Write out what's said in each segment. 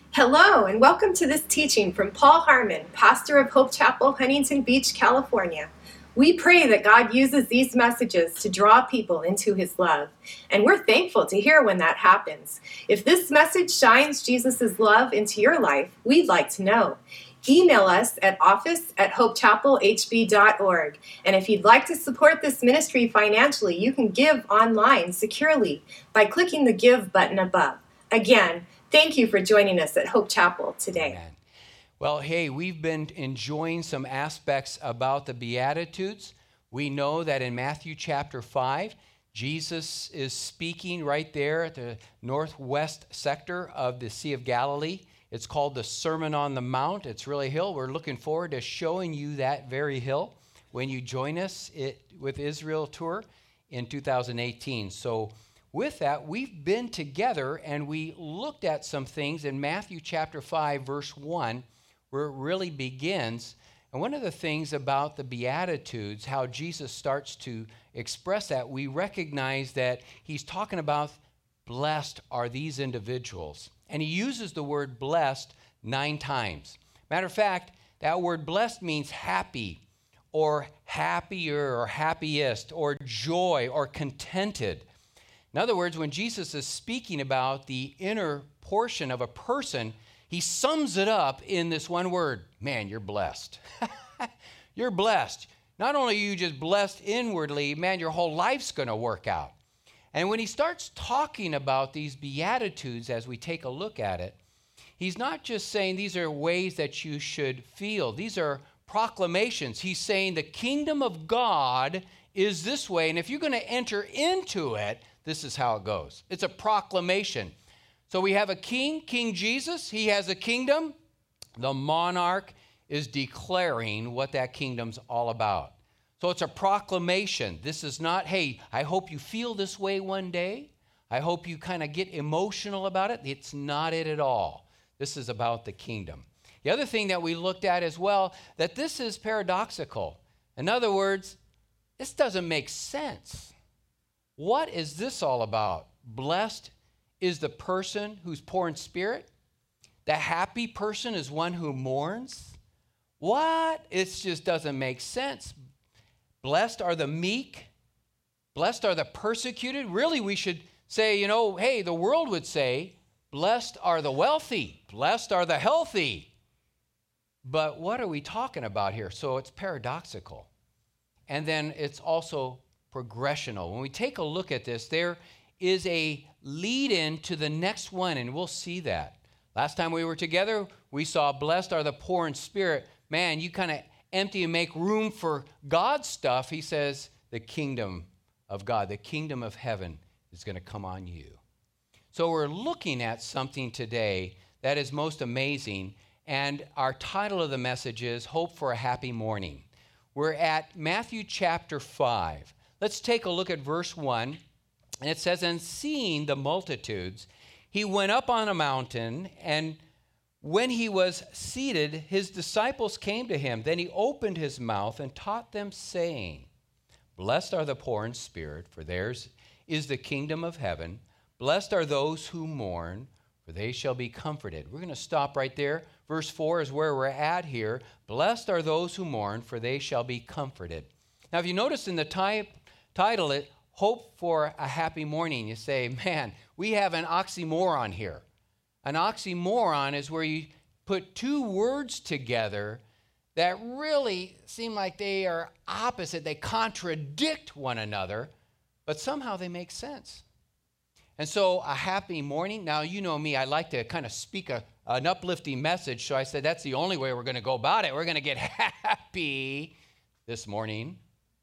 Hello, and welcome to this teaching from Paul Harmon, pastor of Hope Chapel, Huntington Beach, California. We pray that God uses these messages to draw people into his love, and we're thankful to hear when that happens. If this message shines Jesus' love into your life, we'd like to know. Email us at office@hopechapelhb.org. And if you'd like to support this ministry financially, you can give online securely by clicking the Give button above. Again, thank you for joining us at Hope Chapel today. Amen. Well, hey, we've been enjoying some aspects about the Beatitudes. We know that in Matthew chapter 5, Jesus is speaking right there at the northwest sector of the Sea of Galilee. It's called the Sermon on the Mount. It's really a hill. We're looking forward to showing you that very hill when you join us with Israel Tour in 2018. So with that, we've been together and we looked at some things in Matthew chapter 5, verse 1, where it really begins. And one of the things about the Beatitudes, how Jesus starts to express that, we recognize that he's talking about blessed are these individuals. And he uses the word blessed 9 times. Matter of fact, that word blessed means happy or happier or happiest or joy or contented. In other words, when Jesus is speaking about the inner portion of a person, he sums it up in this one word: man, you're blessed. You're blessed. Not only are you just blessed inwardly, man, your whole life's going to work out. And when he starts talking about these Beatitudes as we take a look at it, he's not just saying these are ways that you should feel. These are proclamations. He's saying the kingdom of God is this way, and if you're going to enter into it, this is how it goes. It's a proclamation. So we have a king, King Jesus. He has a kingdom. The monarch is declaring what that kingdom's all about. So it's a proclamation. This is not, hey, I hope you feel this way one day. I hope you kind of get emotional about it. It's not it at all. This is about the kingdom. The other thing that we looked at as well, that this is paradoxical. In other words, this doesn't make sense. What is this all about? Blessed is the person who's poor in spirit. The happy person is one who mourns. What? It just doesn't make sense. Blessed are the meek. Blessed are the persecuted. Really, we should say, hey, the world would say, blessed are the wealthy. Blessed are the healthy. But what are we talking about here? So it's paradoxical. And then it's also progressional. When we take a look at this, there is a lead-in to the next one, and we'll see that. Last time we were together, we saw blessed are the poor in spirit. Man, you kind of empty and make room for God's stuff. He says the kingdom of God, the kingdom of heaven is going to come on you. So we're looking at something today that is most amazing, and our title of the message is Hope for a Happy Morning. We're at Matthew chapter 5. Let's take a look at verse 1. And it says, and seeing the multitudes, he went up on a mountain, and when he was seated, his disciples came to him. Then he opened his mouth and taught them, saying, blessed are the poor in spirit, for theirs is the kingdom of heaven. Blessed are those who mourn, for they shall be comforted. We're going to stop right there. Verse 4 is where we're at here. Blessed are those who mourn, for they shall be comforted. Now, if you notice in the title, it Hope for a Happy Morning, you say, man, we have an oxymoron here. An oxymoron is where you put 2 words together that really seem like they are opposite. They contradict one another, but somehow they make sense. And so a happy morning, now you know me, I like to kind of speak an uplifting message, so I said that's the only way we're going to go about it. We're going to get happy this morning.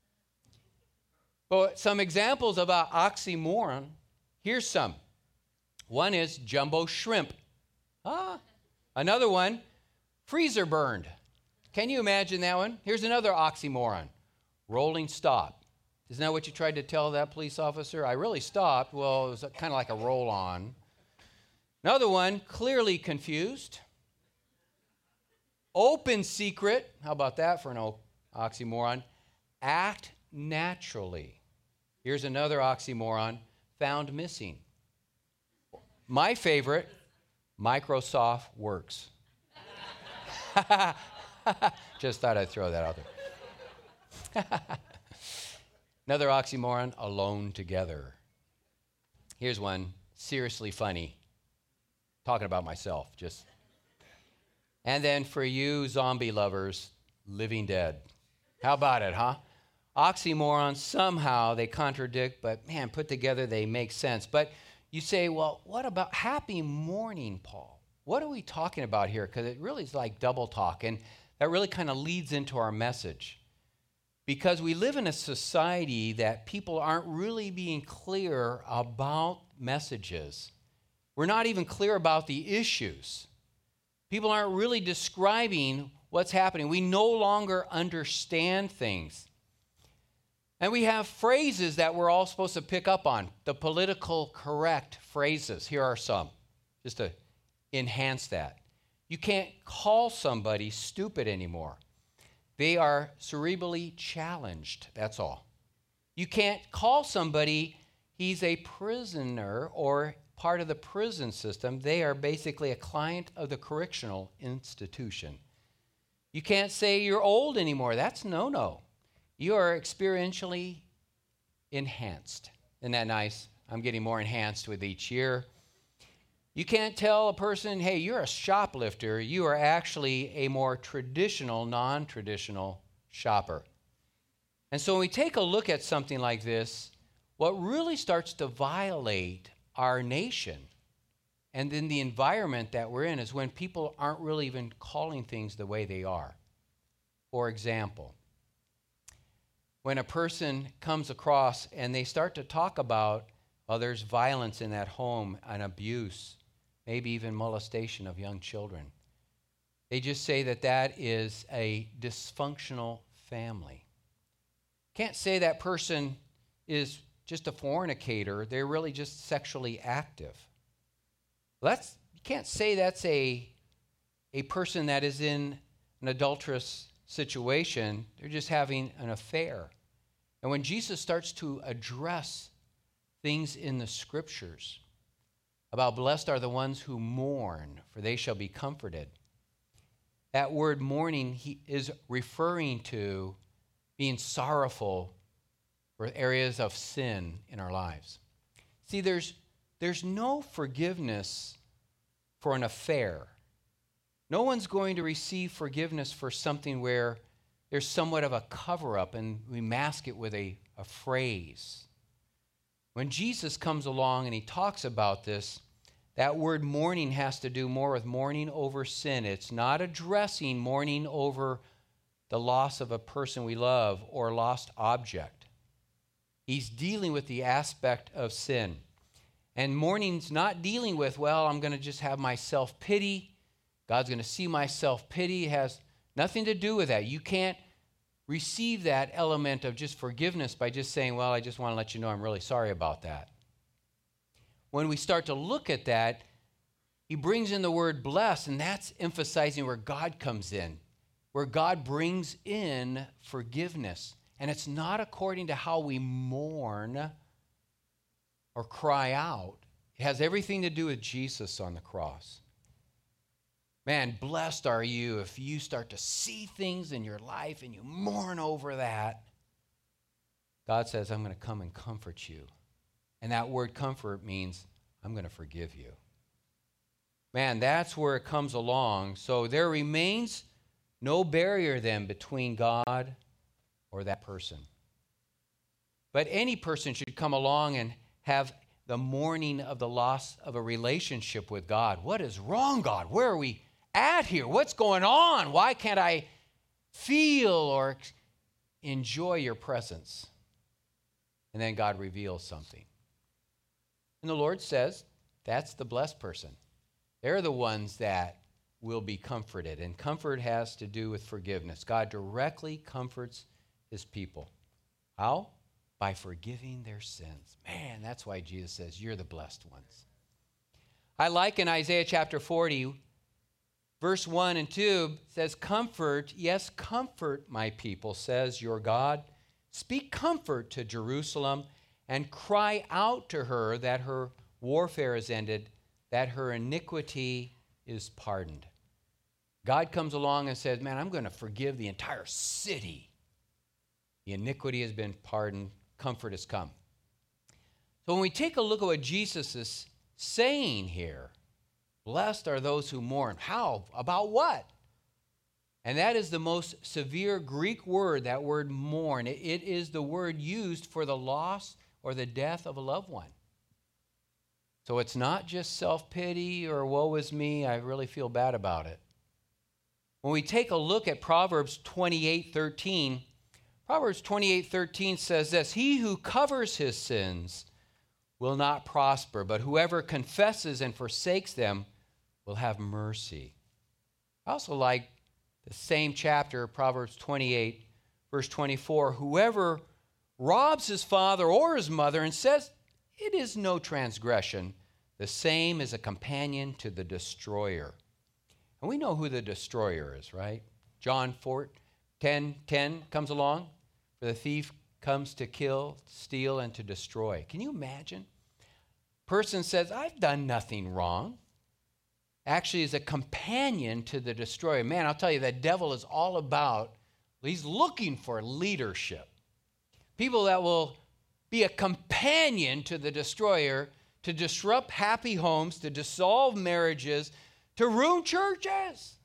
But some examples of an oxymoron, here's some. One is jumbo shrimp. Another one, freezer burned. Can you imagine that one? Here's another oxymoron, rolling stop. Isn't that what you tried to tell that police officer? I really stopped. Well, it was kind of like a roll on. Another one, clearly confused. Open secret. How about that for an oxymoron? Act naturally. Here's another oxymoron, found missing. My favorite, Microsoft works. Just thought I'd throw that out there. Another oxymoron, alone together. Here's one, seriously funny. Talking about myself, just. And then for you zombie lovers, living dead. How about it, huh? Oxymorons, somehow they contradict, but man, put together they make sense. But you say, well, what about happy morning, Paul? What are we talking about here? Because it really is like double talk, and that really kind of leads into our message. Because we live in a society that people aren't really being clear about messages. We're not even clear about the issues. People aren't really describing what's happening. We no longer understand things. And we have phrases that we're all supposed to pick up on, the politically correct phrases. Here are some, just to enhance that. You can't call somebody stupid anymore. They are cerebrally challenged, that's all. You can't call somebody he's a prisoner or part of the prison system. They are basically a client of the correctional institution. You can't say you're old anymore. That's no-no. You are experientially enhanced. Isn't that nice? I'm getting more enhanced with each year. You can't tell a person, hey, you're a shoplifter. You are actually a more traditional, non-traditional shopper. And so when we take a look at something like this, what really starts to violate our nation and then the environment that we're in is when people aren't really even calling things the way they are. For example, when a person comes across and they start to talk about, well, there's violence in that home and abuse, maybe even molestation of young children. They just say that that is a dysfunctional family. Can't say that person is just a fornicator. They're really just sexually active. You can't say that's a person that is in an adulterous situation. They're just having an affair. And when Jesus starts to address things in the scriptures about blessed are the ones who mourn, for they shall be comforted. That word mourning he is referring to being sorrowful for areas of sin in our lives. See, there's no forgiveness for an affair. No one's going to receive forgiveness for something where there's somewhat of a cover-up and we mask it with a phrase. When Jesus comes along and he talks about this, that word mourning has to do more with mourning over sin. It's not addressing mourning over the loss of a person we love or lost object. He's dealing with the aspect of sin. And mourning's not dealing with, well, I'm going to just have my self-pity. God's going to see my self-pity. It has nothing to do with that. You can't receive that element of just forgiveness by just saying, well, I just want to let you know I'm really sorry about that. When we start to look at that, he brings in the word bless, and that's emphasizing where God comes in, where God brings in forgiveness. And it's not according to how we mourn or cry out. It has everything to do with Jesus on the cross. Man, blessed are you if you start to see things in your life and you mourn over that. God says, I'm going to come and comfort you. And that word comfort means I'm going to forgive you. Man, that's where it comes along. So there remains no barrier then between God or that person. But any person should come along and have the mourning of the loss of a relationship with God. What is wrong, God? Where are we at here? What's going on? Why can't I feel or enjoy your presence? And then God reveals something. And the Lord says, that's the blessed person. They're the ones that will be comforted. And comfort has to do with forgiveness. God directly comforts his people. How? By forgiving their sins. Man, that's why Jesus says, you're the blessed ones. I like in Isaiah chapter 40, verse 1 and 2, says, comfort, yes, comfort my people, says your God. Speak comfort to Jerusalem and cry out to her that her warfare is ended, that her iniquity is pardoned. God comes along and says, man, I'm going to forgive the entire city. The iniquity has been pardoned. Comfort has come. So when we take a look at what Jesus is saying here, blessed are those who mourn. How? About what? And that is the most severe Greek word, that word mourn. It is the word used for the loss or the death of a loved one. So it's not just self-pity or woe is me, I really feel bad about it. When we take a look at Proverbs 28:13, Proverbs 28:13 says this, he who covers his sins will not prosper, but whoever confesses and forsakes them will have mercy. I also like the same chapter, Proverbs 28, verse 24, whoever robs his father or his mother and says, it is no transgression, the same is a companion to the destroyer. And we know who the destroyer is, right? John 10:10 comes along, for the thief comes to kill, steal, and to destroy. Can you imagine? Person says, I've done nothing wrong. Actually is a companion to the destroyer. Man, I'll tell you, that devil is all about, he's looking for leadership. People that will be a companion to the destroyer, to disrupt happy homes, to dissolve marriages, to ruin churches.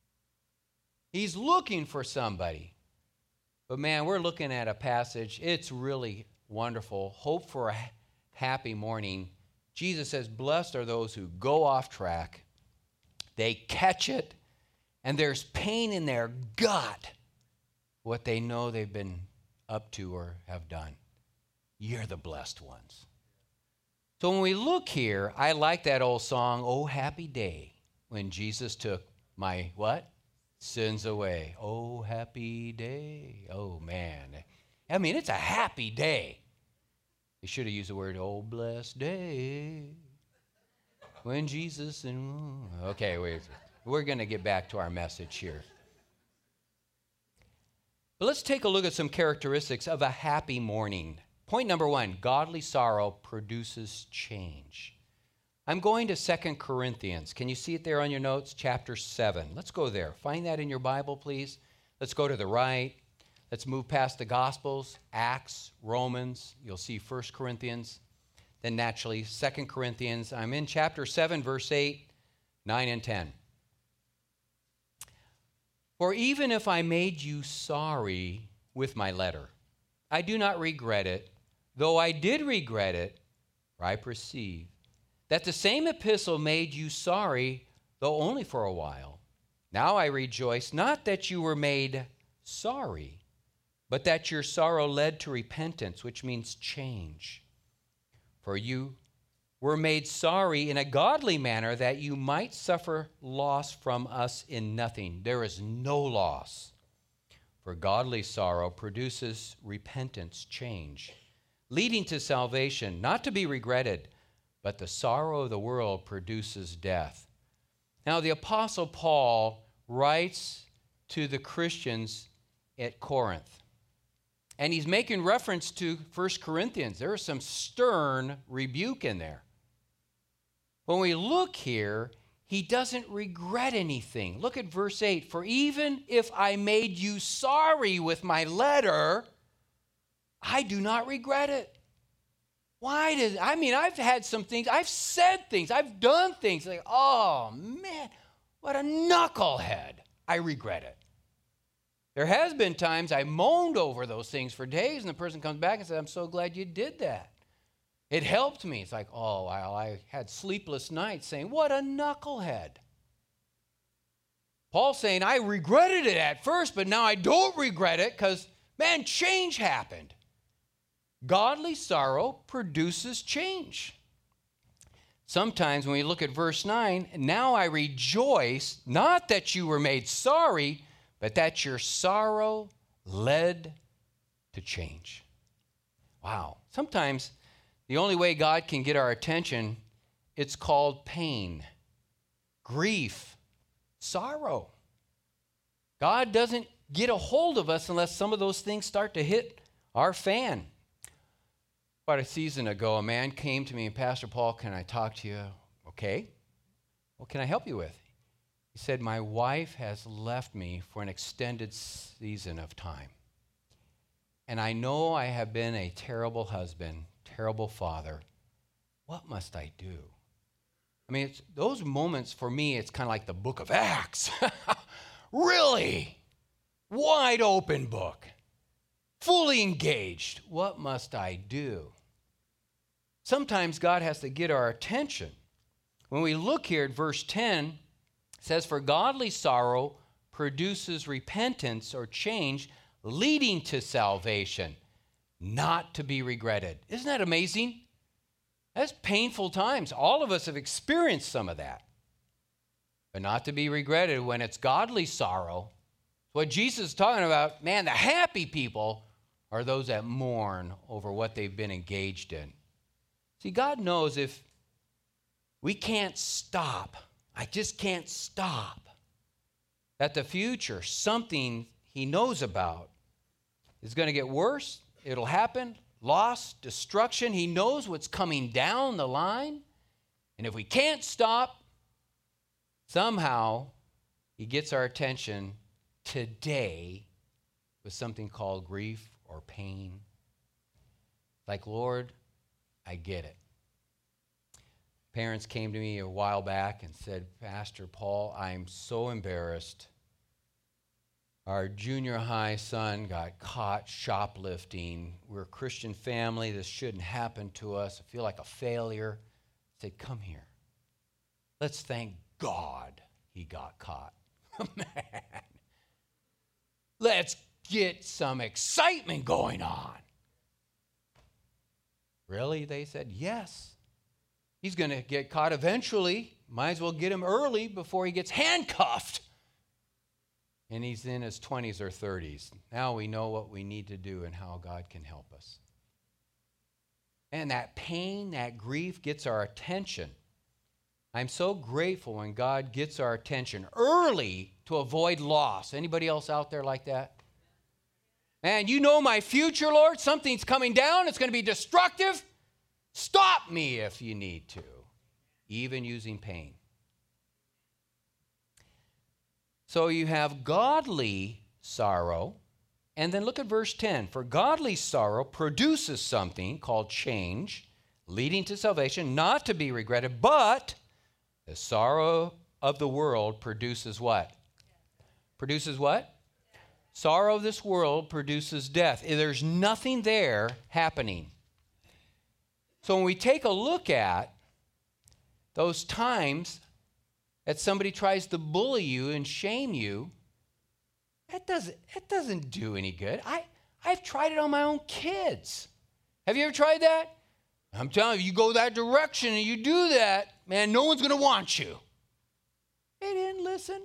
He's looking for somebody. But man, we're looking at a passage. It's really wonderful. Hope for a happy morning. Jesus says, blessed are those who go off track. They catch it, and there's pain in their gut, what they know they've been up to or have done. You're the blessed ones. So when we look here, I like that old song, Oh Happy Day, when Jesus took my what? Sins away. Oh happy day. Oh man. I mean, it's a happy day. They should have used the word, oh blessed day. When Jesus and okay, wait. We're going to get back to our message here. But let's take a look at some characteristics of a happy morning. Point number 1, godly sorrow produces change. I'm going to 2 Corinthians. Can you see it there on your notes? Chapter 7. Let's go there. Find that in your Bible, please. Let's go to the right. Let's move past the Gospels, Acts, Romans. You'll see 1 Corinthians. Then naturally, 2 Corinthians. I'm in chapter 7, verse 8, 9, and 10. For even if I made you sorry with my letter, I do not regret it, though I did regret it, for I perceive that the same epistle made you sorry, though only for a while. Now I rejoice, not that you were made sorry, but that your sorrow led to repentance, which means change. For you were made sorry in a godly manner, that you might suffer loss from us in nothing. There is no loss. For godly sorrow produces repentance, change, leading to salvation, not to be regretted, but the sorrow of the world produces death. Now, the Apostle Paul writes to the Christians at Corinth. And he's making reference to 1 Corinthians. There is some stern rebuke in there. When we look here, he doesn't regret anything. Look at verse 8. For even if I made you sorry with my letter, I do not regret it. I've had some things, I've said things, I've done things like, oh man, what a knucklehead. I regret it. There has been times I moaned over those things for days, and the person comes back and says, I'm so glad you did that. It helped me. It's like, oh, wow, I had sleepless nights saying, what a knucklehead. Paul's saying, I regretted it at first, but now I don't regret it because, man, change happened. Godly sorrow produces change. Sometimes when we look at verse 9, now I rejoice, not that you were made sorry, but that your sorrow led to change. Wow. Sometimes the only way God can get our attention, it's called pain, grief, sorrow. God doesn't get a hold of us unless some of those things start to hit our fan. About a season ago, a man came to me and, Pastor Paul, can I talk to you? Okay. What can I help you with? He said, my wife has left me for an extended season of time. And I know I have been a terrible husband, terrible father. What must I do? I mean, it's those moments for me, it's kind of like the book of Acts. Really? Wide open book. Fully engaged. What must I do? Sometimes God has to get our attention. When we look here at verse 10, it says, for godly sorrow produces repentance or change, leading to salvation, not to be regretted. Isn't that amazing? That's painful times. All of us have experienced some of that. But not to be regretted when it's godly sorrow. What Jesus is talking about, man, the happy people are those that mourn over what they've been engaged in. See, God knows if we can't stop, I just can't stop, that the future, something he knows about, is going to get worse. It'll happen. Loss, destruction. He knows what's coming down the line. And if we can't stop, somehow he gets our attention today with something called grief or pain. Like, Lord, I get it. Parents came to me a while back and said, Pastor Paul, I'm so embarrassed. Our junior high son got caught shoplifting. We're a Christian family. This shouldn't happen to us. I feel like a failure. I said, come here. Let's thank God he got caught. Man. Let's get some excitement going on. Really? They said, yes. He's going to get caught eventually. Might as well get him early before he gets handcuffed. And he's in his 20s or 30s. Now we know what we need to do and how God can help us. And that pain, that grief gets our attention. I'm so grateful when God gets our attention early to avoid loss. Anybody else out there like that? And you know my future, Lord. Something's coming down. It's going to be destructive. Stop me if you need to, even using pain. So you have godly sorrow, and then look at verse 10. For godly sorrow produces something called change, leading to salvation, not to be regretted, but the sorrow of the world produces what? Produces what? Sorrow of this world produces death. There's nothing there happening. So when we take a look at those times that somebody tries to bully you and shame you, it doesn't do any good. I've tried it on my own kids. Have you ever tried that? I'm telling you, you go that direction and you do that, man, no one's going to want you. They didn't listen.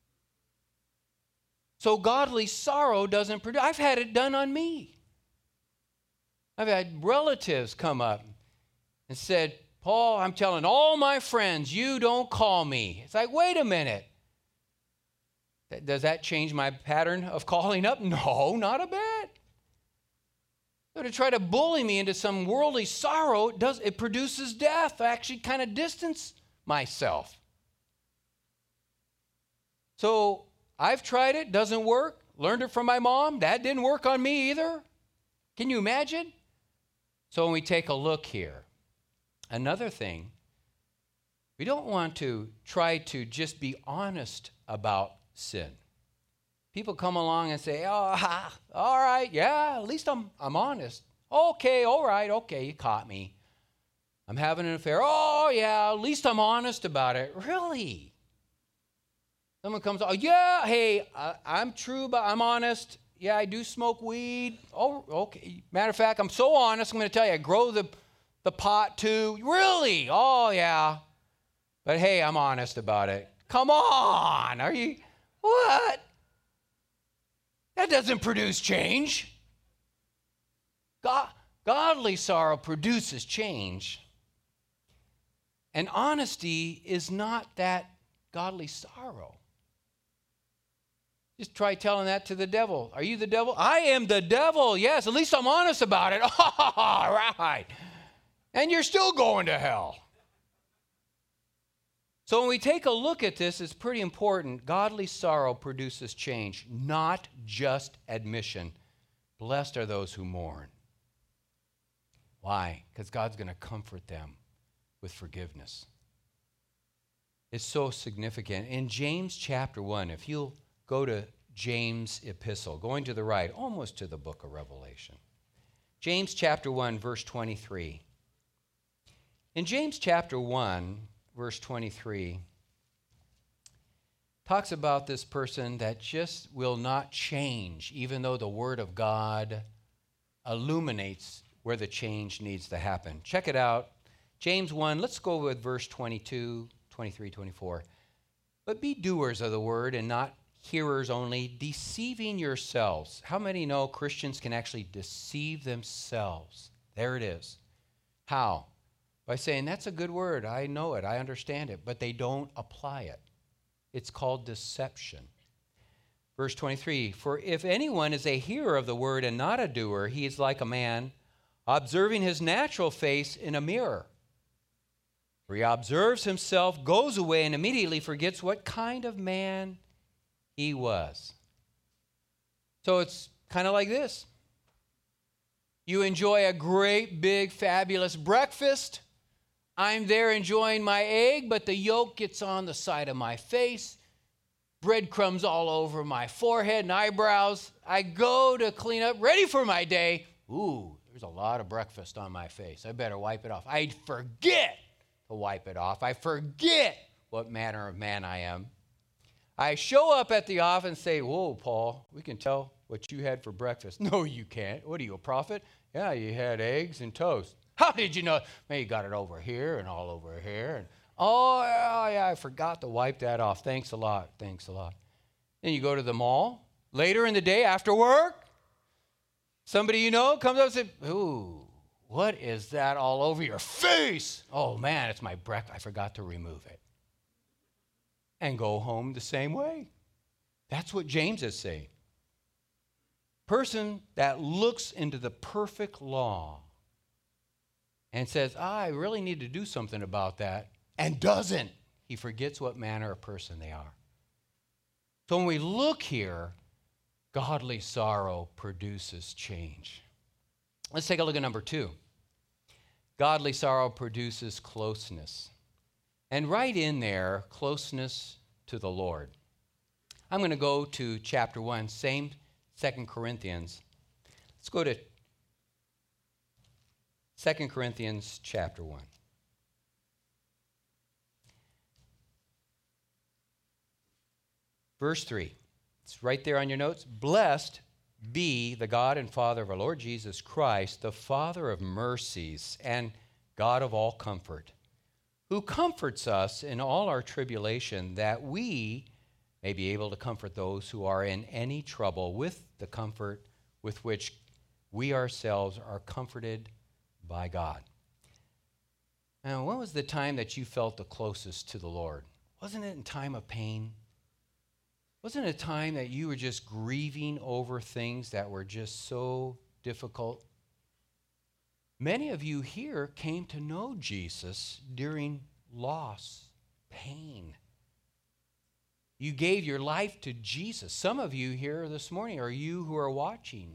So godly sorrow doesn't produce. I've had it done on me. I've had relatives come up and said, Paul, I'm telling all my friends, you don't call me. It's like, wait a minute. Does that change my pattern of calling up? No, not a bit. So to try to bully me into some worldly sorrow, it produces death. I actually kind of distance myself. So I've tried it, doesn't work. Learned it from my mom. That didn't work on me either. Can you imagine? So when we take a look here, another thing, we don't want to try to just be honest about sin. People come along and say, oh, all right, yeah, at least I'm honest. Okay, all right, okay, you caught me. I'm having an affair. Oh, yeah, at least I'm honest about it. Really? Someone comes, oh, yeah, hey, I'm true, but I'm honest. Yeah, I do smoke weed. Oh, okay. Matter of fact, I'm so honest, I'm going to tell you, I grow the pot too. Really? Oh, yeah. But hey, I'm honest about it. Come on. Are you, what? That doesn't produce change. Godly sorrow produces change. And honesty is not that godly sorrow. Just try telling that to the devil. Are you the devil? I am the devil. Yes, at least I'm honest about it. All right. And you're still going to hell. So when we take a look at this, it's pretty important. Godly sorrow produces change, not just admission. Blessed are those who mourn. Why? Because God's going to comfort them with forgiveness. It's so significant. In James chapter 1, if you'll go to James' epistle, going to the right, almost to the book of Revelation. James chapter 1, verse 23. In James chapter 1, verse 23, talks about this person that just will not change, even though the Word of God illuminates where the change needs to happen. Check it out. James 1, let's go with verse 22, 23, 24. But be doers of the word and not hearers only, deceiving yourselves. How many know Christians can actually deceive themselves? There it is. How? By saying, that's a good word. I know it. I understand it. But they don't apply it. It's called deception. Verse 23, for if anyone is a hearer of the word and not a doer, he is like a man observing his natural face in a mirror. For he observes himself, goes away, and immediately forgets what kind of man he was. So it's kind of like this. You enjoy a great, big, fabulous breakfast. I'm there enjoying my egg, but the yolk gets on the side of my face. Breadcrumbs all over my forehead and eyebrows. I go to clean up, ready for my day. Ooh, there's a lot of breakfast on my face. I better wipe it off. I forget to wipe it off. I forget what manner of man I am. I show up at the office and say, whoa, Paul, we can tell what you had for breakfast. No, you can't. What are you, a prophet? Yeah, you had eggs and toast. How did you know? Man, you got it over here and all over here. And oh, yeah, I forgot to wipe that off. Thanks a lot. Thanks a lot. Then you go to the mall. Later in the day after work, somebody you know comes up and says, ooh, what is that all over your face? Oh, man, it's my breakfast. I forgot to remove it. And go home the same way. That's what James is saying. Person that looks into the perfect law and says, I really need to do something about that, and doesn't. He forgets what manner of person they are. So when we look here, godly sorrow produces change. Let's take a look at number 2. Godly sorrow produces closeness. And right in there, closeness to the Lord. I'm going to go to chapter 1, same 2 Corinthians. Let's go to 2 Corinthians chapter 1. Verse 3. It's right there on your notes. Blessed be the God and Father of our Lord Jesus Christ, the Father of mercies and God of all comfort, who comforts us in all our tribulation, that we may be able to comfort those who are in any trouble with the comfort with which we ourselves are comforted by God. Now, when was the time that you felt the closest to the Lord? Wasn't it in time of pain? Wasn't it a time that you were just grieving over things that were just so difficult? Many of you here came to know Jesus during loss, pain. You gave your life to Jesus. Some of you here this morning, or you who are watching,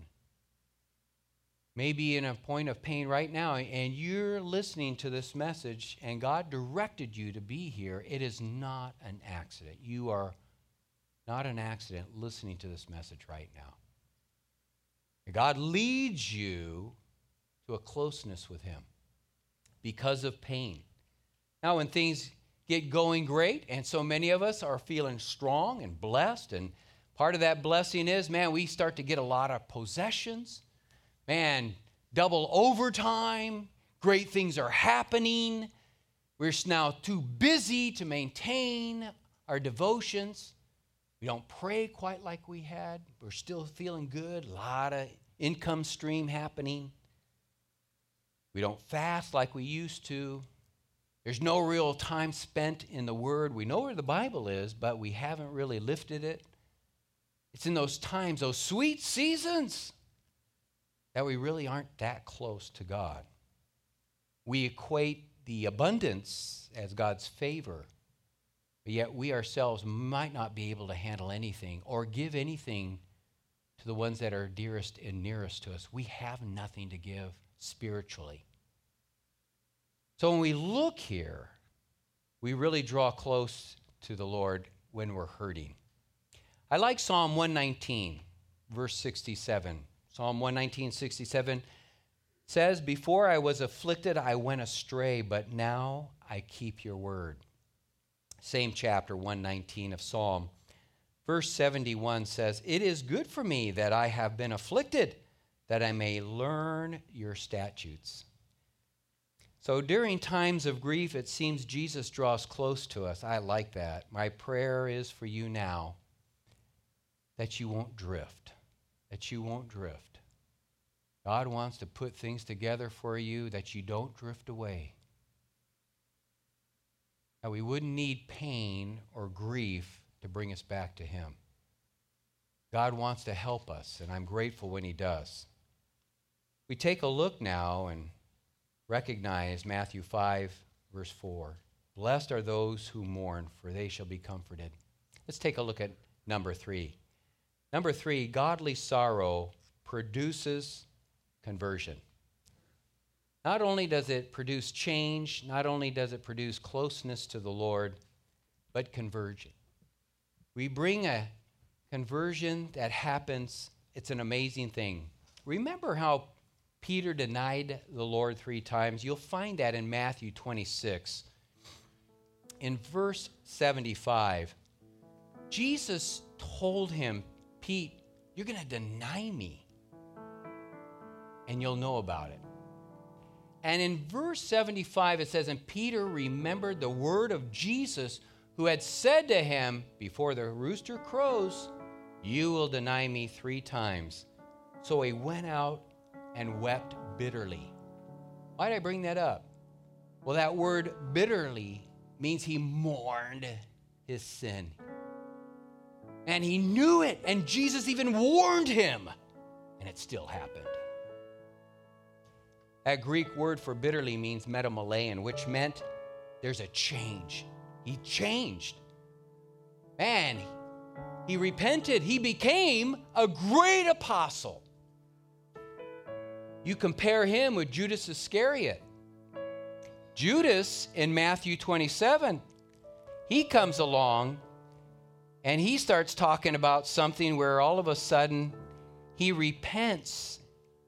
maybe in a point of pain right now, and you're listening to this message, and God directed you to be here. It is not an accident. You are not an accident listening to this message right now. God leads you to a closeness with him because of pain. Now, when things get going great, and so many of us are feeling strong and blessed, and part of that blessing is, man, we start to get a lot of possessions. Man, double overtime, great things are happening. We're now too busy to maintain our devotions. We don't pray quite like we had. We're still feeling good, a lot of income stream happening. We don't fast like we used to. There's no real time spent in the Word. We know where the Bible is, but we haven't really lifted it. It's in those times, those sweet seasons, that we really aren't that close to God. We equate the abundance as God's favor, But yet we ourselves might not be able to handle anything or give anything to the ones that are dearest and nearest to us. We have nothing to give spiritually. So when we look here, we really draw close to the Lord when we're hurting. I like Psalm 119, verse 67. Psalm 119, 67 says, "Before I was afflicted, I went astray, but now I keep your word." Same chapter, 119 of Psalm. Verse 71 says, "It is good for me that I have been afflicted, that I may learn your statutes." So during times of grief, it seems Jesus draws close to us. I like that. My prayer is for you now that you won't drift, that you won't drift. God wants to put things together for you that you don't drift away. That we wouldn't need pain or grief to bring us back to him. God wants to help us, and I'm grateful when he does. We take a look now and recognize Matthew 5, verse 4. "Blessed are those who mourn, for they shall be comforted." Let's take a look at number 3. Number 3, godly sorrow produces conversion. Not only does it produce change, not only does it produce closeness to the Lord, but conversion. We bring a conversion that happens, it's an amazing thing. Remember how Peter denied the Lord 3 times? You'll find that in Matthew 26. In verse 75, Jesus told him, "Pete, you're going to deny me, and you'll know about it." And in verse 75, it says, "And Peter remembered the word of Jesus, who had said to him, 'Before the rooster crows, you will deny me 3 times.' So he went out and wept bitterly." Why did I bring that up? Well, that word bitterly means he mourned his sin. And he knew it, and Jesus even warned him, and it still happened. That Greek word for bitterly means metamalein, which meant there's a change. He changed. Man, he repented. He became a great apostle. You compare him with Judas Iscariot. Judas, in Matthew 27, he comes along and he starts talking about something where all of a sudden he repents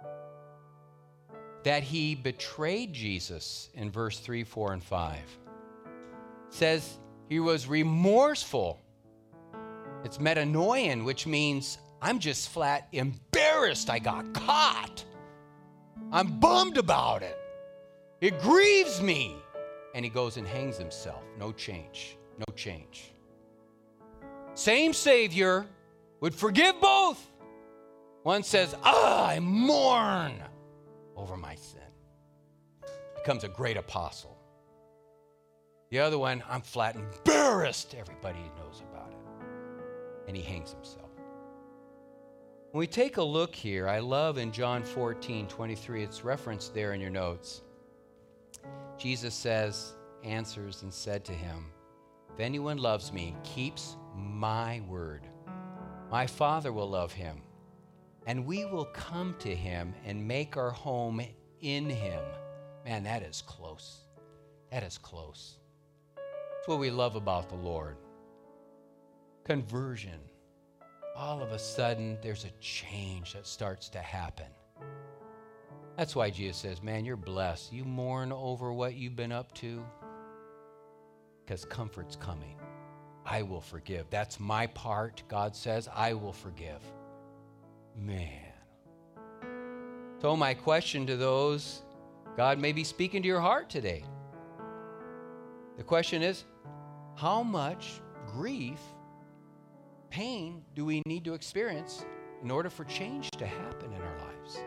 that he betrayed Jesus in verse 3, 4, and 5. It says he was remorseful. It's metanoian, which means I'm just flat embarrassed I got caught. I'm bummed about it. It grieves me. And he goes and hangs himself. No change. No change. Same Savior would forgive both. One says, I mourn over my sin. Becomes a great apostle. The other one, I'm flat embarrassed. Everybody knows about it. And he hangs himself. When we take a look here, I love in John 14:23, it's referenced there in your notes. Jesus answers and said to him, "If anyone loves me, keeps my word, my Father will love him, and we will come to him and make our home in him." Man, that is close. That is close. That's what we love about the Lord. Conversion. All of a sudden, there's a change that starts to happen. That's why Jesus says, man, you're blessed. You mourn over what you've been up to because comfort's coming. I will forgive. That's my part. God says, I will forgive. Man. So my question to those, God may be speaking to your heart today. The question is, how much grief, pain do we need to experience in order for change to happen in our lives?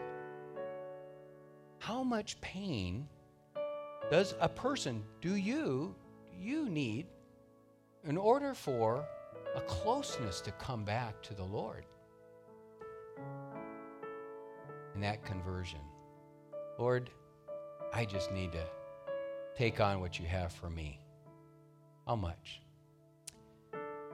How much pain does a person, do you need in order for a closeness to come back to the Lord? And that conversion. Lord, I just need to take on what you have for me. How much?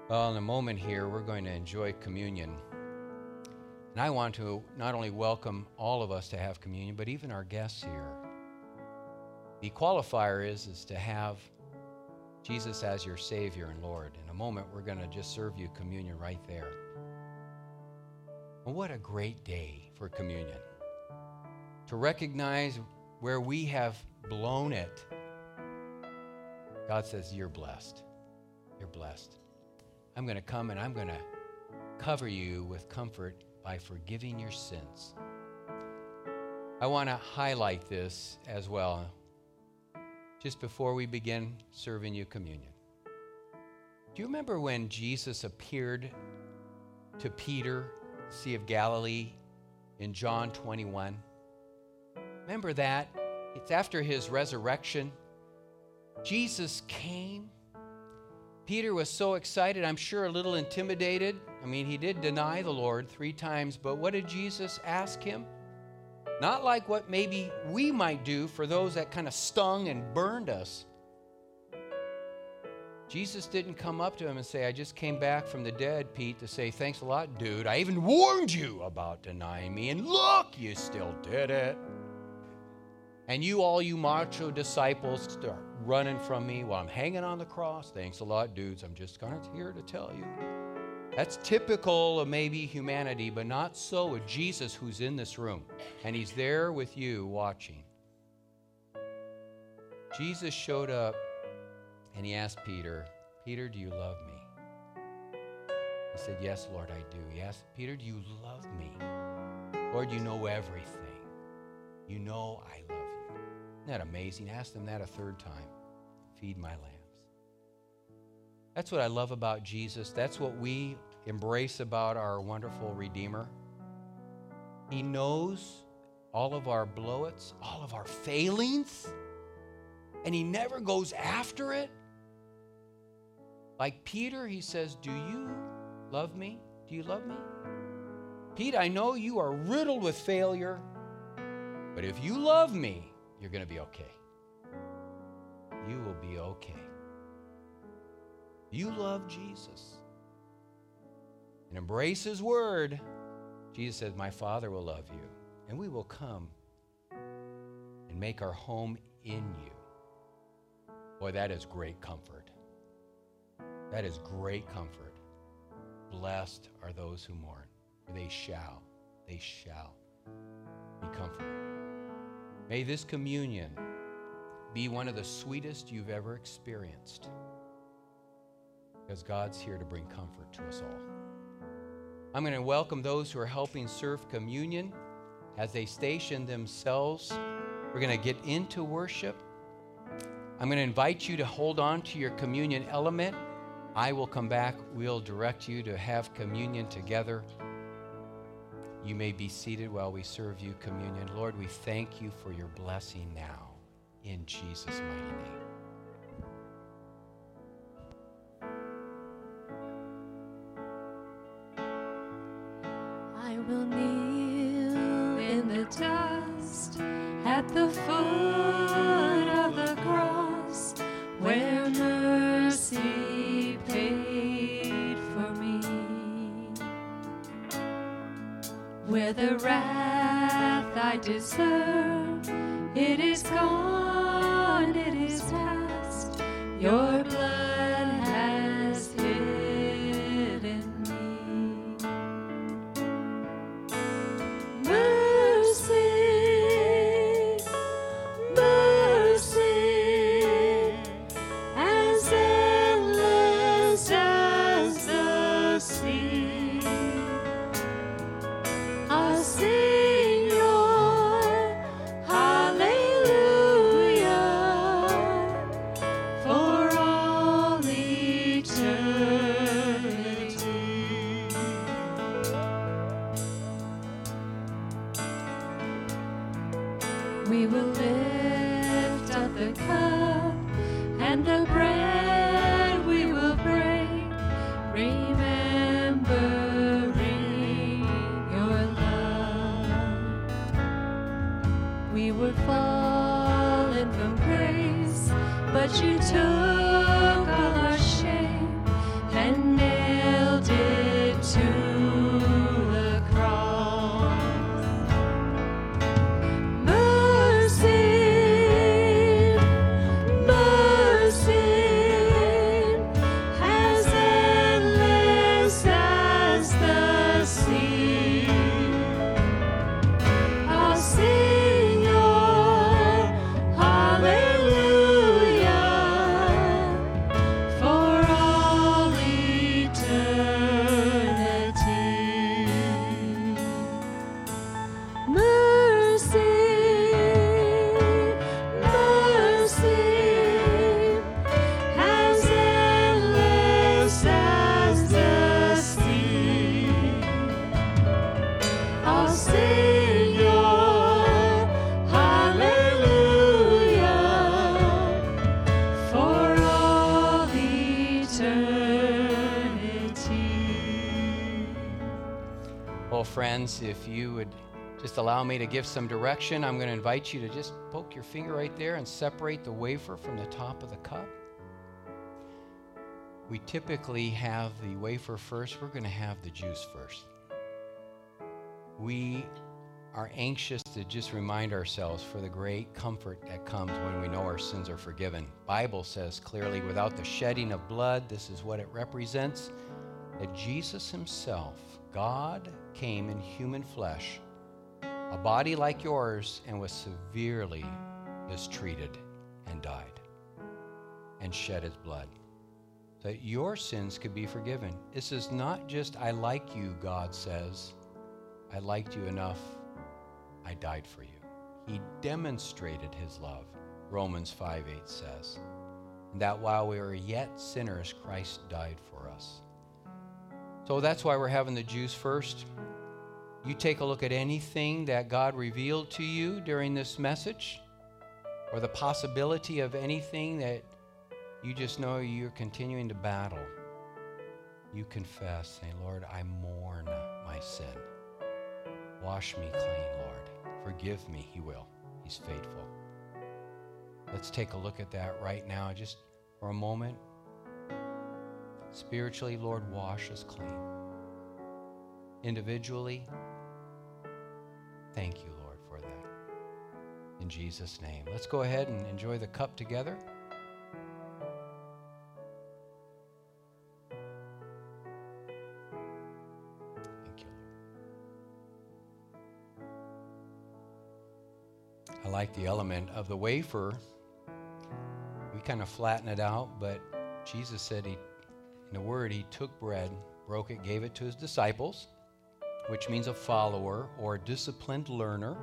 Well, in a moment here, we're going to enjoy communion. And I want to not only welcome all of us to have communion, but even our guests here. The qualifier is to have Jesus as your Savior and Lord. In a moment, we're going to just serve you communion right there. Well, what a great day for communion. To recognize where we have blown it. God says, you're blessed. You're blessed. I'm going to come and I'm going to cover you with comfort by forgiving your sins. I want to highlight this as well just before we begin serving you communion. Do you remember when Jesus appeared to Peter, Sea of Galilee, in John 21? Remember that? It's after his resurrection. Jesus came. Peter was so excited, I'm sure a little intimidated. I mean, he did deny the Lord 3 times, but what did Jesus ask him? Not like what maybe we might do for those that kind of stung and burned us. Jesus didn't come up to him and say, I just came back from the dead, Pete, to say, thanks a lot, dude. I even warned you about denying me, and look, you still did it. And you, all you macho disciples, start running from me while I'm hanging on the cross. Thanks a lot, dudes. I'm just kind of here to tell you. That's typical of maybe humanity, but not so with Jesus, who's in this room. And he's there with you watching. Jesus showed up and he asked Peter, Peter, do you love me? He said, yes, Lord, I do. He asked, Peter, do you love me? Lord, you know everything. You know I love you. Isn't that amazing? Ask them that a 3rd time. Feed my lambs. That's what I love about Jesus. That's what we embrace about our wonderful Redeemer. He knows all of our blow-its, all of our failings, and he never goes after it. Like Peter, he says, do you love me? Do you love me? Pete, I know you are riddled with failure, but if you love me, you're going to be okay. You will be okay. You love Jesus and embrace his word. Jesus says, my Father will love you, and we will come and make our home in you. Boy, that is great comfort. That is great comfort. Blessed are those who mourn, for they shall be comforted. May this communion be one of the sweetest you've ever experienced, because God's here to bring comfort to us all. I'm going to welcome those who are helping serve communion as they station themselves. We're going to get into worship. I'm going to invite you to hold on to your communion element. I will come back. We'll direct you to have communion together. You may be seated while we serve you communion. Lord, we thank you for your blessing now, in Jesus' mighty name. I will kneel in the dust at the foot of the cross, where mercy paid for me, where the wrath I deserve, it is gone, it is past. Your blood has hidden me. Mercy, mercy, as endless as the sea. I'll sing your hallelujah for all eternity. We will lift up the cup and the bread we will break, remembering your love. We were fallen from grace, but you took all our shame and friends, if you would just allow me to give some direction, I'm going to invite you to just poke your finger right there and separate the wafer from the top of the cup. We typically have the wafer first. We're going to have the juice first. We are anxious to just remind ourselves for the great comfort that comes when we know our sins are forgiven. Bible says clearly, without the shedding of blood, this is what it represents, that Jesus himself, God, came in human flesh, a body like yours, and was severely mistreated and died and shed his blood so that your sins could be forgiven. This is not just, I like you, God says. I liked you enough, I died for you. He demonstrated his love, Romans 5:8 says, and that while we were yet sinners, Christ died for us. So that's why we're having the juice first. You take a look at anything that God revealed to you during this message, or the possibility of anything that you just know you're continuing to battle. You confess, saying, Lord, I mourn my sin. Wash me clean, Lord. Forgive me. He will. He's faithful. Let's take a look at that right now, just for a moment. Spiritually, Lord, wash us clean. Individually, thank you, Lord, for that. In Jesus' name. Let's go ahead and enjoy the cup together. Thank you, Lord. I like the element of the wafer. We kind of flatten it out, but Jesus said in the Word, he took bread, broke it, gave it to his disciples, which means a follower or a disciplined learner.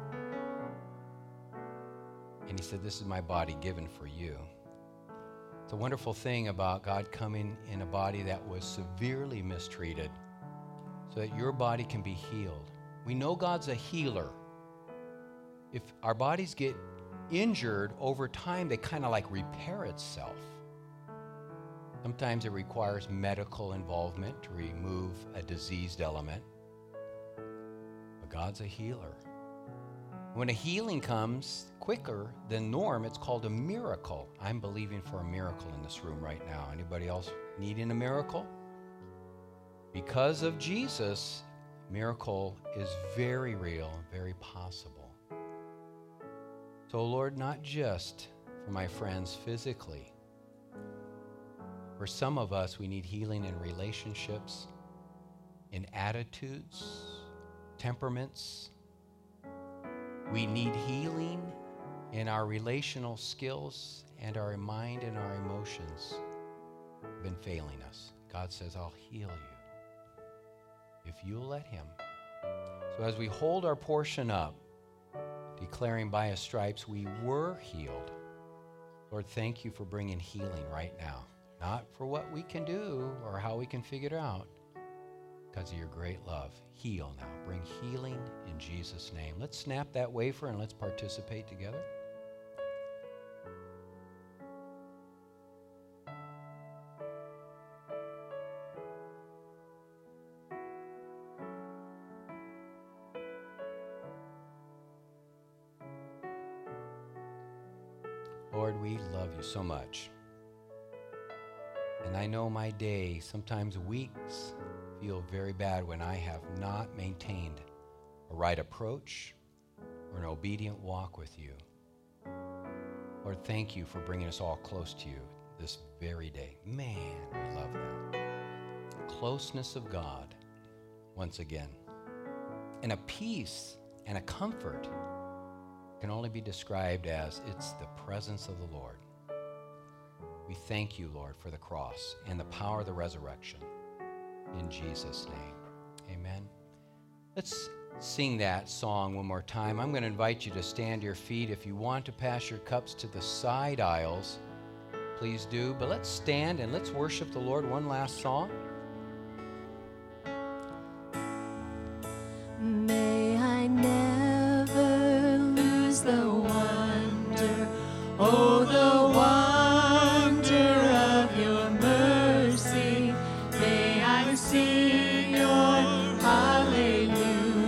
And he said, this is my body given for you. It's a wonderful thing about God coming in a body that was severely mistreated so that your body can be healed. We know God's a healer. If our bodies get injured over time, they kind of like repair itself. Sometimes it requires medical involvement to remove a diseased element. But God's a healer. When a healing comes quicker than norm, it's called a miracle. I'm believing for a miracle in this room right now. Anybody else needing a miracle? Because of Jesus, miracle is very real, very possible. So, Lord, not just for my friends physically. For some of us, we need healing in relationships, in attitudes, temperaments. We need healing in our relational skills and our mind and our emotions have been failing us. God says, I'll heal you if you'll let him. So as we hold our portion up, declaring by his stripes we were healed, Lord, thank you for bringing healing right now. Not for what we can do or how we can figure it out, because of your great love. Heal now. Bring healing in Jesus' name. Let's snap that wafer and let's participate together. Lord, we love you so much. And I know my day, sometimes weeks, feel very bad when I have not maintained a right approach or an obedient walk with you. Lord, thank you for bringing us all close to you this very day. Man, we love that. Closeness of God, once again. And a peace and a comfort can only be described as it's the presence of the Lord. We thank you, Lord, for the cross and the power of the resurrection. In Jesus' name, amen. Let's sing that song one more time. I'm going to invite you to stand to your feet. If you want to pass your cups to the side aisles, please do. But let's stand and let's worship the Lord. One last song. May I never lose the wonder, oh, the wonder of your mercy. May I sing your hallelujah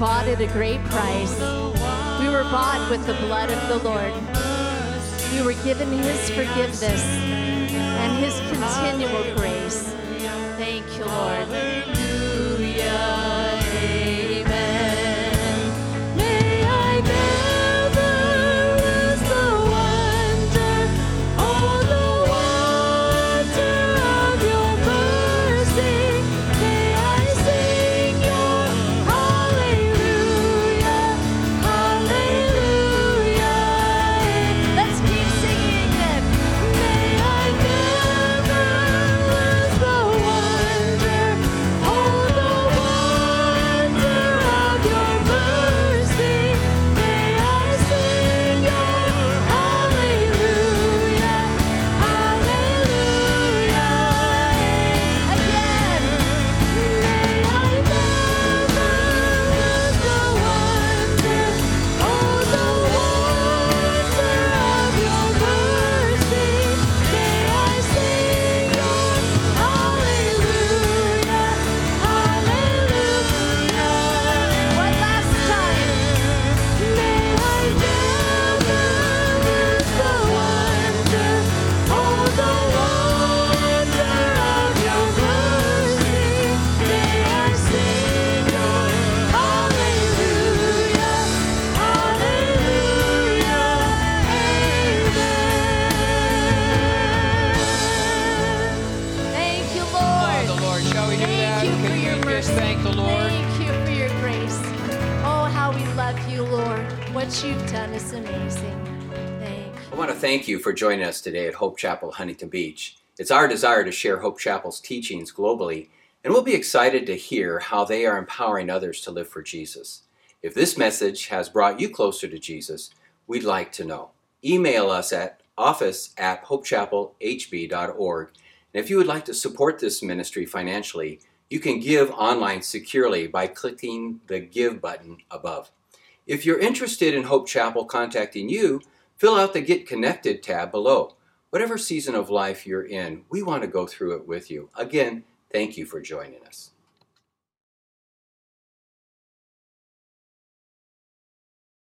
bought at a great price. We were bought with the blood of the Lord. We were given His forgiveness and His continual grace. Thank you, Lord. Hallelujah. Amen. May I never lose the wonder, oh, the wonder of your mercy. May I sing your hallelujah, hallelujah. Let's keep singing it. May I never lose the wonder, oh, the wonder of your mercy. May I sing your hallelujah, hallelujah. Again, may I never lose the wonder, oh, the wonder of your mercy. May I sing your hallelujah, hallelujah. One last time. May I never lose the wonder, oh, the wonder of your mercy. May I sing your hallelujah, hallelujah. Amen. Thank you, Lord. Oh, the Lord. Shall we do that? Thank you for Can your we mercy. just thank the Lord? Thank you for your grace. Oh, how we love you, Lord. What you've done is amazing. Thank you. I want to thank you for joining us today at Hope Chapel, Huntington Beach. It's our desire to share Hope Chapel's teachings globally, and we'll be excited to hear how they are empowering others to live for Jesus. If this message has brought you closer to Jesus, we'd like to know. Email us at office@hopechapelhb.org. And if you would like to support this ministry financially, you can give online securely by clicking the Give button above. If you're interested in Hope Chapel contacting you, fill out the Get Connected tab below. Whatever season of life you're in, we want to go through it with you. Again, thank you for joining us.